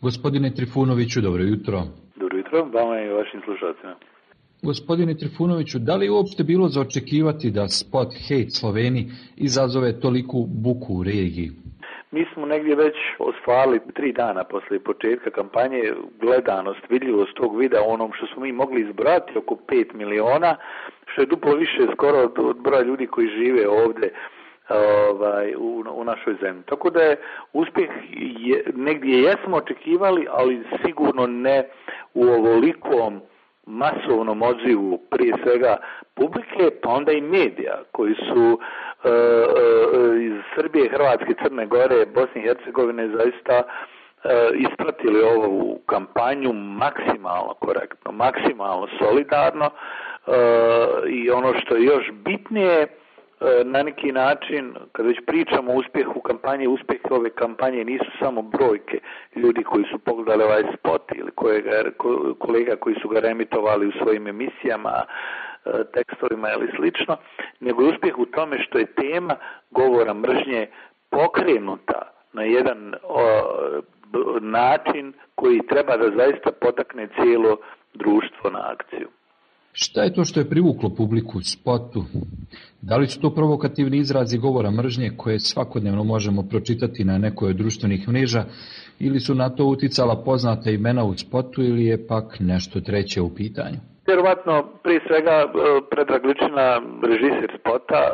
Gospodine Trifunoviću, dobro jutro. Dobro jutro, vama i vašim slušalcima. Gospodine Trifunoviću, da li je uopšte bilo za očekivati da spot Hejt Sloveni izazove toliku buku u regiji? Mi smo negdje već ostvarili 3 dana posle početka kampanje gledanost, vidljivost tog videa onom što smo mi mogli izbrati oko 5 miliona, što je duplo više skoro od broja ljudi koji žive ovdje u našoj zemlji. Tako da je uspjeh negdje jesmo očekivali, ali sigurno ne u ovolikom masovnom odzivu prije svega publike, pa onda i medija koji su iz Srbije, Hrvatske, Crne Gore, Bosne i Hercegovine zaista ispratili ovu kampanju maksimalno korektno, maksimalno solidarno i ono što je još bitnije, na neki način, kad već pričamo o uspjehu kampanje, uspjeh ove kampanje nisu samo brojke ljudi koji su pogledali ovaj spot ili kolega koji su ga reemitovali u svojim emisijama, tekstovima ili slično, nego je uspjeh u tome što je tema govora mržnje pokrenuta na jedan način koji treba da zaista potakne cijelo društvo na akciju. Šta je to što je privuklo publiku u spotu? Da li su to provokativni izrazi govora mržnje koje svakodnevno možemo pročitati na nekoj od društvenih mreža ili su na to uticala poznata imena u spotu ili je pak nešto treće u pitanju? Vjerovatno, prije svega, Predrag Ličina, režiser spota,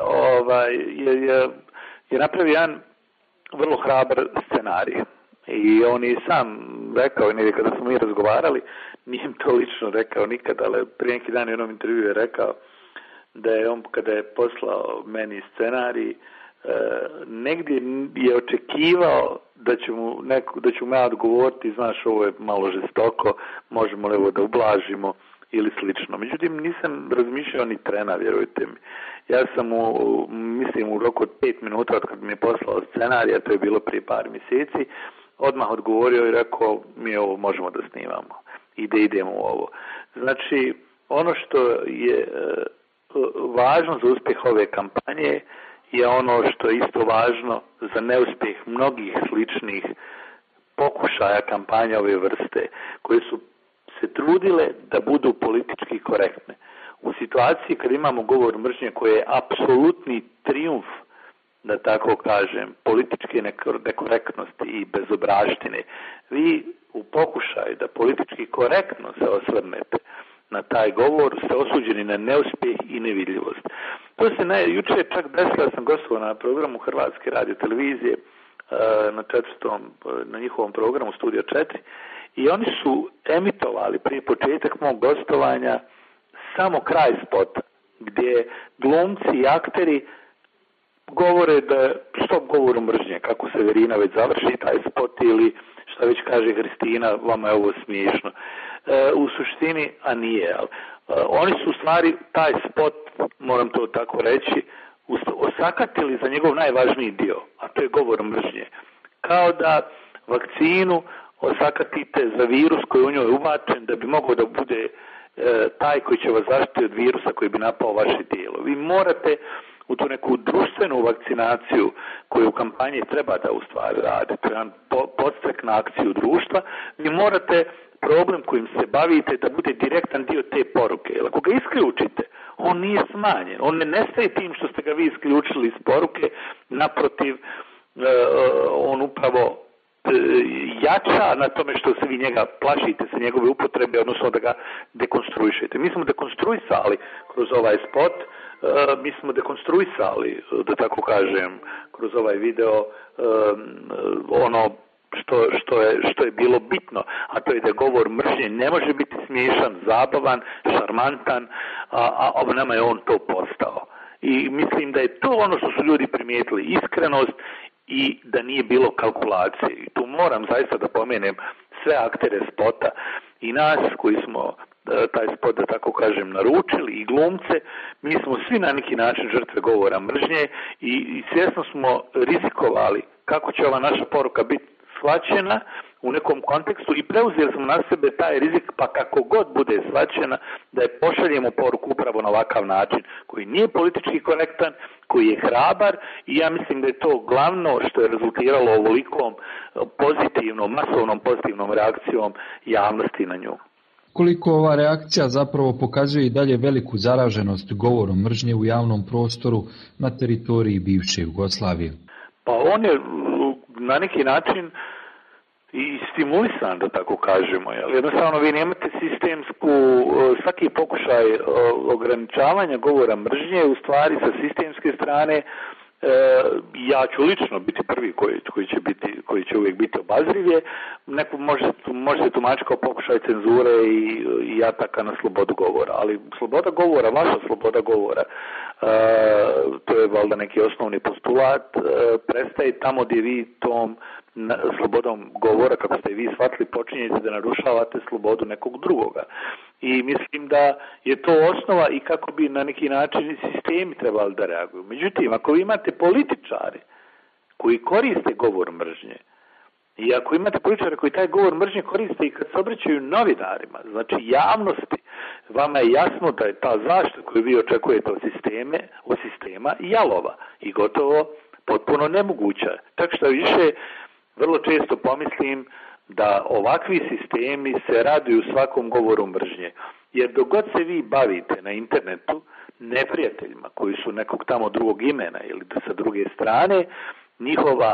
je napravio jedan vrlo hrabar scenarij. I on je sam rekao, negdje kada smo mi razgovarali, nije to lično rekao nikad, ali prije neki dan u jednom intervju je rekao da je on, kada je poslao meni scenarij, negdje je očekivao da ću mu ja odgovoriti, znaš, ovo je malo žestoko, možemo li ovo da ublažimo ili slično. Međutim, nisam razmišljao ni trena, vjerujte mi. Ja sam u roku od 5 minuta od kad mi je poslao scenarij, a to je bilo prije par mjeseci, odmah odgovorio i rekao, mi ovo možemo da snimamo i da idemo u ovo. Znači, ono što je važno za uspjeh ove kampanje je ono što je isto važno za neuspjeh mnogih sličnih pokušaja kampanja ove vrste, koje su se trudile da budu politički korektne. U situaciji kad imamo govor mržnje koji je apsolutni trijumf, da tako kažem, političke nekorektnosti i bezobraštine, vi u pokušaju da politički korektno se osvrnete na taj govor ste osuđeni na neuspjeh i nevidljivost. To se jučer čak desilo, ja sam gostovao na programu Hrvatske radiotelevizije na njihovom programu Studio 4 i oni su emitovali prije početak mog gostovanja samo kraj spota gdje glumci i akteri govore da stop govoru mržnje, kako se Verina već završi taj spot ili šta već kaže Hristina, vama je ovo smiješno. U suštini, a nije, ali oni su u stvari taj spot, moram to tako reći, osakatili za njegov najvažniji dio, a to je govor mržnje. Kao da vakcinu osakatite za virus koji je u njoj ubačen da bi mogao da bude taj koji će vas zaštiti od virusa koji bi napao vaše tijelo. Vi morate u tu neku društvenu vakcinaciju koju u kampanji treba da u stvari radi, to je jedan podstrek na akciju društva, vi morate problem kojim se bavite da bude direktan dio te poruke. Jer ako ga isključite, on nije smanjen. On ne nestaje tim što ste ga vi isključili iz poruke, naprotiv, on upravo jača na tome što se vi njega plašite sa njegove upotrebe, odnosno da ga dekonstruišete. Mi smo dekonstruisali kroz ovaj spot, mi smo dekonstruisali, da tako kažem, kroz ovaj video ono što je bilo bitno, a to je da govor mržnje ne može biti smiješan, zabavan, šarmantan, a nama je on to postao. I mislim da je to ono što su ljudi primijetili, iskrenost i da nije bilo kalkulacije. I tu moram zaista da pomenem sve aktere spota i nas koji smo taj spot, da tako kažem, naručili i glumce, mi smo svi na neki način žrtve govora mržnje i svjesno smo rizikovali kako će ova naša poruka biti shvaćena u nekom kontekstu i preuzeli smo na sebe taj rizik, pa kako god bude shvaćena, da je pošaljemo poruku upravo na ovakav način, koji nije politički korektan, koji je hrabar i ja mislim da je to glavno što je rezultiralo ovolikom pozitivnom, masovnom pozitivnom reakcijom javnosti na nju. Koliko ova reakcija zapravo pokazuje i dalje veliku zaraženost govorom mržnje u javnom prostoru na teritoriji bivše Jugoslavije? Pa on je na neki način i stimulisan, da tako kažemo. Jednostavno vi nemate svaki pokušaj ograničavanja govora mržnje u stvari sa sistemske strane. Ja ću lično biti prvi koji će uvijek biti obazrivije. Neko može se tumačiti kao pokušaj cenzure i ataka na slobodu govora, ali sloboda govora, vaša sloboda govora, to je valjda neki osnovni postulat, prestaje tamo gdje vi tom slobodom govora, kako ste vi shvatili, počinjete da narušavate slobodu nekog drugoga. I mislim da je to osnova i kako bi na neki način sistemi trebali da reaguju. Međutim, ako vi imate političare koji koriste govor mržnje i ako imate političare koji taj govor mržnje koriste i kad se obraćaju novinarima, znači javnosti, vama je jasno da je ta zaštita koju vi očekujete od sistema jalova i gotovo potpuno nemoguća. Tako što više vrlo često pomislim da ovakvi sistemi se raduju svakom govoru mržnje. Jer dok god se vi bavite na internetu neprijateljima koji su nekog tamo drugog imena ili sa druge strane, njihova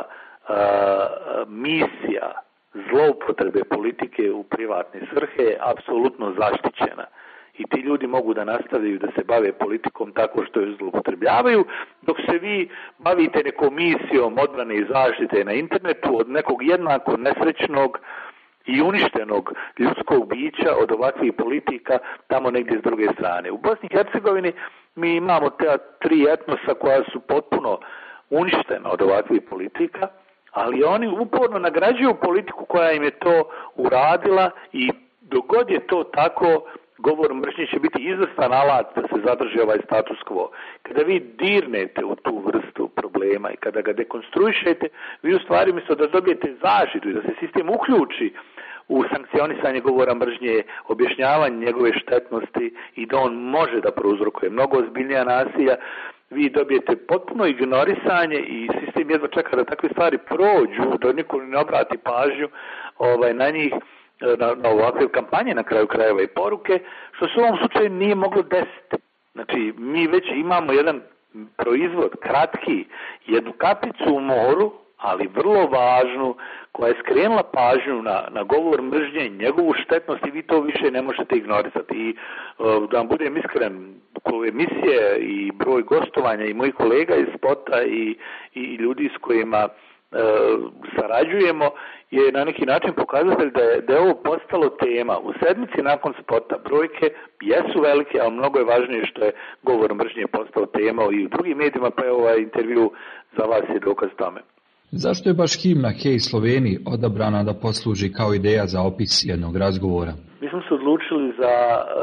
misija zloupotrebe politike u privatne svrhe je apsolutno zaštićena. I ti ljudi mogu da nastavljaju da se bave politikom tako što je zloupotrebljavaju, dok se vi bavite nekom misijom odbrane i zaštite na internetu od nekog jednako nesrećnog i uništenog ljudskog bića od ovakvih politika tamo negdje s druge strane. U Bosni i Hercegovini mi imamo te tri etnosa koja su potpuno uništena od ovakvih politika, ali oni uporno nagrađuju politiku koja im je to uradila i dok god je to tako, govor mržnje će biti izvrstan alat da se zadrži ovaj status quo. Kada vi dirnete u tu vrstu problema i kada ga dekonstruišete, vi u stvari umjesto da dobijete zaštitu i da se sistem uključi u sankcionisanje govora mržnje, objašnjavanje njegove štetnosti i da on može da prouzrokuje mnogo ozbiljnija nasilja, vi dobijete potpuno ignorisanje i sistem jedva čeka da takve stvari prođu, da niko ne obrati pažnju na njih, na ovakve kampanje na kraju krajeva i poruke, što se u ovom slučaju nije moglo desiti. Znači, mi već imamo jedan proizvod, kratki, jednu kapicu u moru, ali vrlo važnu, koja je skrenula pažnju na govor mržnje, njegovu štetnost i vi to više ne možete ignorisati. I da vam budem iskren, emisije i broj gostovanja i mojih kolega iz Spota i ljudi s kojima sarađujemo je na neki način pokazatelj da je ovo postalo tema. U sedmici nakon Spota brojke jesu velike, ali mnogo je važnije što je govor mržnje postao tema i u drugim medijima, pa je ovaj intervju za vas je dokaz tome. Zašto je baš himna Hej Sloveniji odabrana da posluži kao ideja za opis jednog razgovora? Mi smo se odlučili za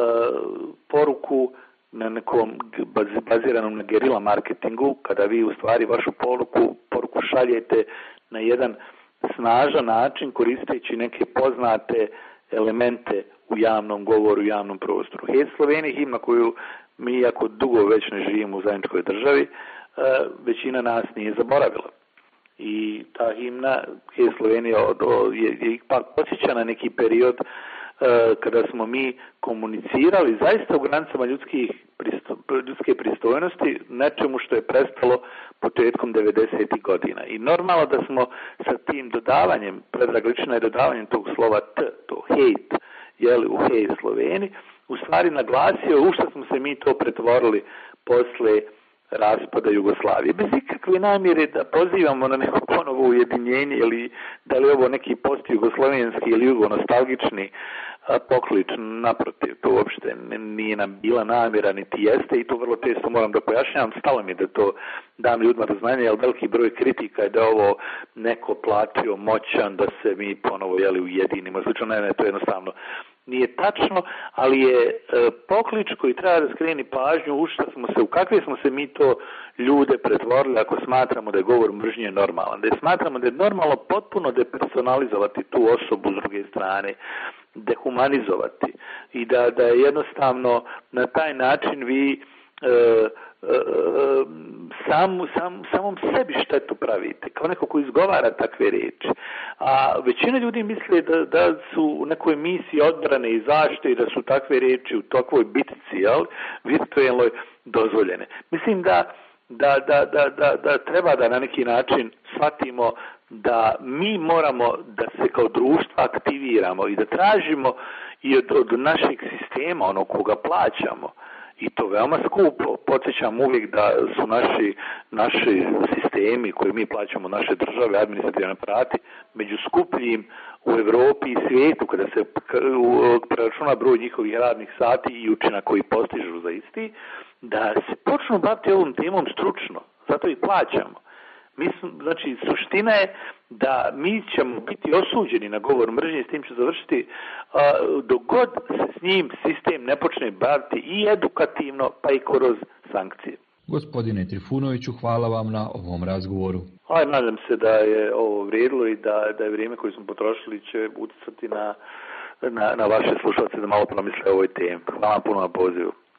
poruku na nekom baziranom na gerila marketingu, kada vi u stvari vašu poruku šaljete na jedan snažan način koristeći neke poznate elemente u javnom govoru, u javnom prostoru. Hej Sloveniji, himna koju mi jako dugo već ne živimo u zajedničkoj državi, većina nas nije zaboravila. I ta himna Hej Slovenija je ipak podsjeća na neki period kada smo mi komunicirali zaista u granicama ljudske pristojnosti, nečemu što je prestalo početkom 90. godina. I normalno da smo sa tim dodavanjem, Predrag Ličina je dodavanjem tog slova T, to hejt, u Hej Sloveni, u stvari naglasio u što smo se mi to pretvorili posle raspada Jugoslavije. Bez ikakve namjere da pozivamo na neko ponovo ujedinjenje ili da li ovo neki post-jugoslovenski ili jugonostalgični poklič, naprotiv, to uopšte nije nam bila namjera, niti jeste i to vrlo često moram da pojašnjavam, stalo mi da to dam ljudima do znanja, jer veliki broj kritika je da ovo neko platio moćan da se mi ponovo ujedinimo. Slično, ne, to jednostavno nije tačno, ali je poklič koji treba da skreni pažnju u kakve smo se mi to ljude pretvorili ako smatramo da je govor mržnje normalan. Da je smatramo da je normalno potpuno depersonalizovati tu osobu s druge strane, dehumanizovati i da je jednostavno na taj način vi samom sebi štetu pravite, kao neko ko izgovara takve riječi. A većina ljudi misle da su u nekoj misiji odbrane i zaštite i da su takve riječi u takvoj bitci, virtualnoj, dozvoljene. Mislim da treba da na neki način shvatimo da mi moramo da se kao društvo aktiviramo i da tražimo i od našeg sistema, onog koga plaćamo, i to veoma skupo. Podsjećam uvijek da su naši sistemi koje mi plaćamo, naše države, administrativni aparati, među skupljim u Europi i svijetu kada se preračuna broj njihovih radnih sati i učina koji postižu za isti, da se počnu baviti ovom temom stručno. Zato i plaćamo. Znači, suština je da mi ćemo biti osuđeni na govor mržnje, s tim ću završiti, dok god se s njim sistem ne počne baviti i edukativno, pa i kroz sankcije. Gospodine Trifunoviću, hvala vam na ovom razgovoru. Nadam se da je ovo vrijedilo i da je vrijeme koje smo potrošili će utjecati na vaše slušalce da malo promisle o ovoj temi. Hvala puno na pozivu.